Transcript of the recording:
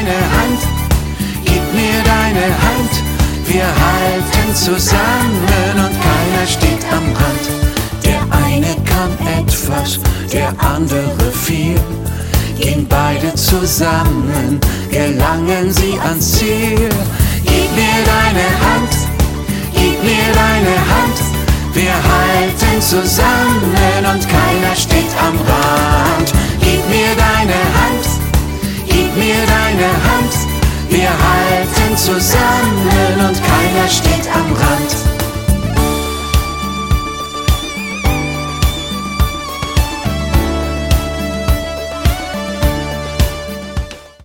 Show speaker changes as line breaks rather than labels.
deine Hand, gib mir deine Hand. Wir halten zusammen und keiner steht am Rand. Der eine kann etwas, der andere viel. Gehen beide zusammen, gelangen sie ans Ziel. Gib mir deine Hand, gib mir deine Hand. Wir halten zusammen und keiner steht am Rand. Gib mir deine Hand, gib mir deine Hand. Wir halten zusammen und keiner steht